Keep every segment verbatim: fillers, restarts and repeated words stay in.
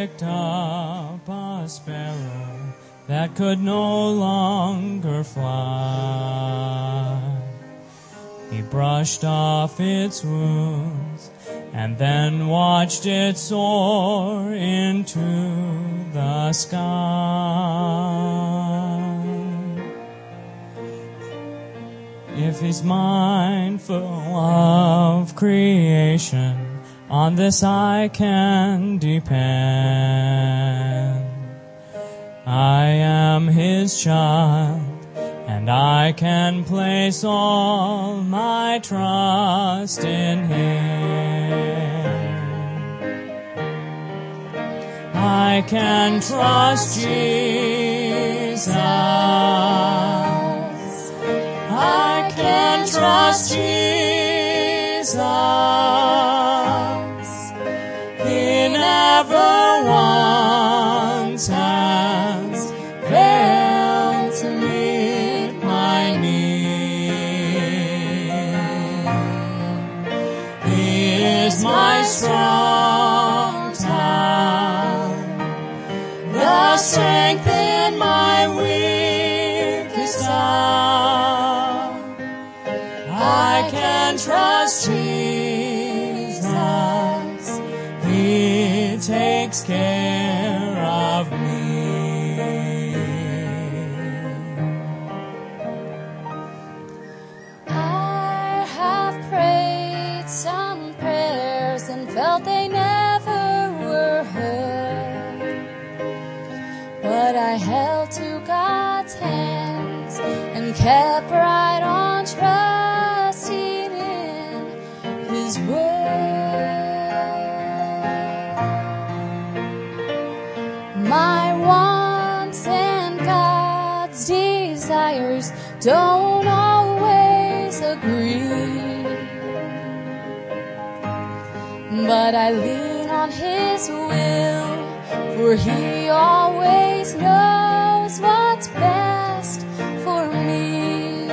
picked up a sparrow that could no longer fly. He brushed off its wounds and then watched it soar into the sky. If he's mindful of creation, on this I can depend. I am his child, and I can place all my trust in him. I can trust Jesus. I can trust Jesus. He never once has failed to meet my need. He is my strong tower, the strength in my weakest hour. I can trust Jesus. He takes care of me. I have prayed some prayers and felt they never were heard, but I held to God's hands and kept right on trusting in his word. My wants and God's desires don't always agree, but I lean on his will, for he always knows what's best for me.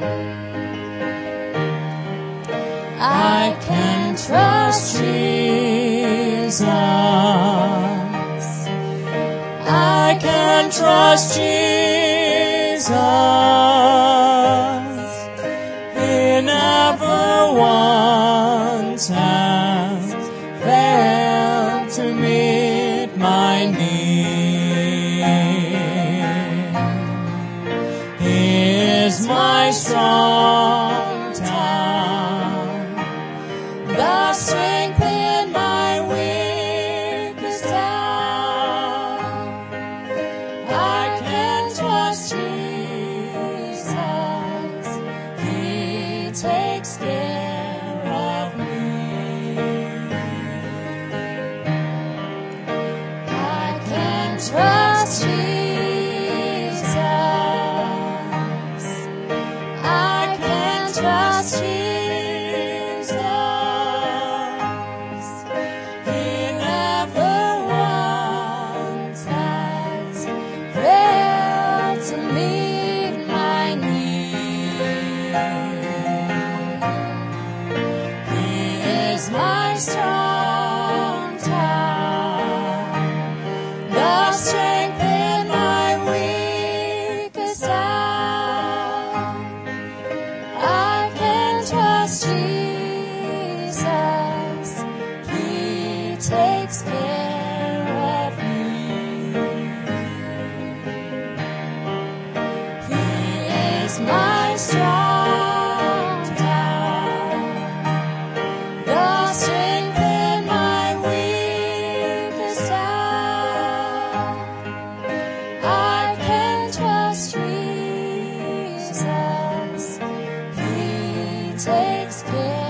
I can trust Jesus. I can trust Jesus. He never once has failed to meet my need. He is my strong tower, the strength in my weakest hour. I can trust Jesus. He takes care of me. I can trust Jesus. I can trust Jesus. He never once has failed to meet my need. He is my strong tower, the strength in my weakest hour. I can trust Jesus. He takes care of me. He is my strong tower, the strength in my weakest hour. I can trust Jesus. He takes care